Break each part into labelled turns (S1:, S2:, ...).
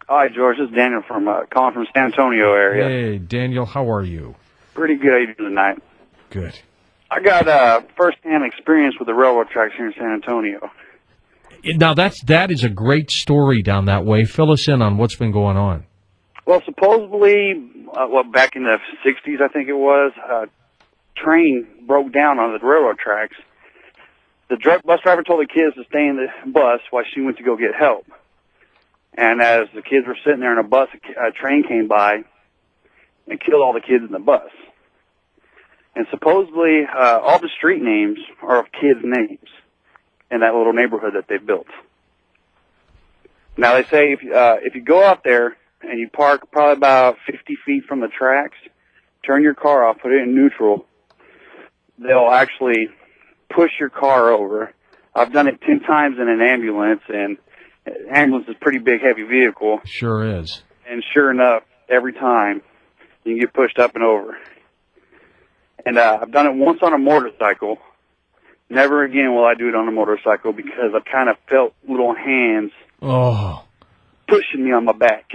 S1: Hi, George. This is Daniel from calling from San Antonio area.
S2: Hey, Daniel, how are you?
S1: Pretty good. How you doing tonight?
S2: Good.
S1: I got first-hand experience with the railroad tracks here in San Antonio.
S2: Now, that is a great story down that way. Fill us in on what's been going on.
S1: Well, supposedly, back in the 60s, I think it was, a train broke down on the railroad tracks. The bus driver told the kids to stay in the bus while she went to go get help. And as the kids were sitting there in a bus, a train came by and killed all the kids in the bus. And supposedly, all the street names are of kids' names in that little neighborhood that they built. Now, they say if you go out there and you park probably about 50 feet from the tracks, turn your car off, put it in neutral, they'll actually push your car over. I've done it 10 times in an ambulance, and an ambulance is a pretty big, heavy vehicle.
S2: Sure is.
S1: And sure enough, every time, you can get pushed up and over. And I've done it once on a motorcycle. Never again will I do it on a motorcycle because I kind of felt little hands pushing me on my back.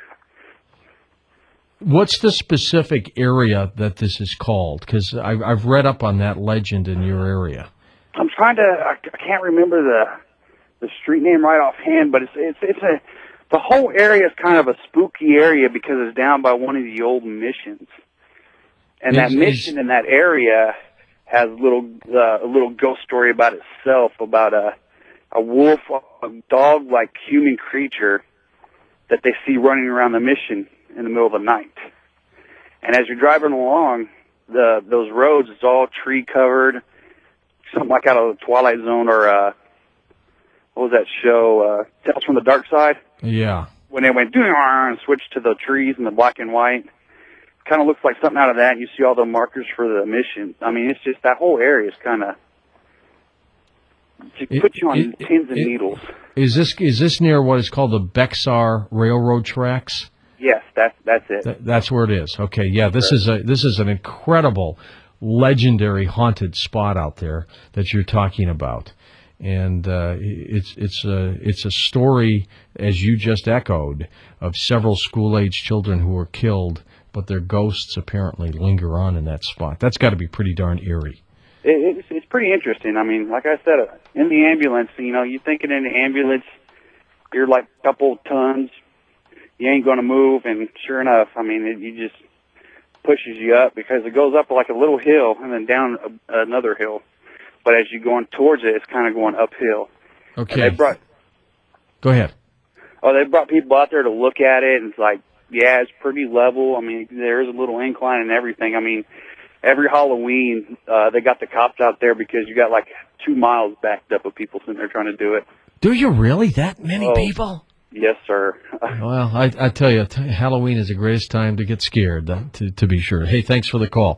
S2: What's the specific area that this is called? Because I've read up on that legend in your area.
S1: I'm trying to. I can't remember the street name right offhand, but the whole area is kind of a spooky area because it's down by one of the old missions, and that mission in that area has a little ghost story about itself, about a wolf, a dog-like human creature that they see running around the mission in the middle of the night. And as you're driving along, those roads, it's all tree covered, something like out of the Twilight Zone or what was that show, Tales from the Dark Side?
S2: Yeah.
S1: When they went and switched to the trees and the black and white, kind of looks like something out of that. And you see all the markers for the mission. I mean, it's just that whole area is kind of puts you on pins and needles.
S2: Is this near what is called the Bexar Railroad Tracks?
S1: Yes, that's it.
S2: That's where it is. Okay, yeah, this is an incredible, legendary haunted spot out there that you're talking about, and it's a story, as you just echoed, of several school-age children who were killed, but their ghosts apparently linger on in that spot. That's got to be pretty darn eerie.
S1: It's pretty interesting. I mean, like I said, in the ambulance, you're thinking in the ambulance, you're like a couple tons. You ain't going to move, and sure enough, I mean, it just pushes you up because it goes up like a little hill and then down another hill. But as you're going towards it, it's kind of going uphill.
S2: Okay. Go ahead.
S1: Oh, they brought people out there to look at it, and it's like, yeah, it's pretty level. I mean, there is a little incline and everything. I mean, every Halloween, they got the cops out there because you got like 2 miles backed up of people sitting there trying to do it.
S2: Do you really? That many people?
S1: Yes, sir.
S2: Well, I tell you, Halloween is the greatest time to get scared, to be sure. Hey, thanks for the call.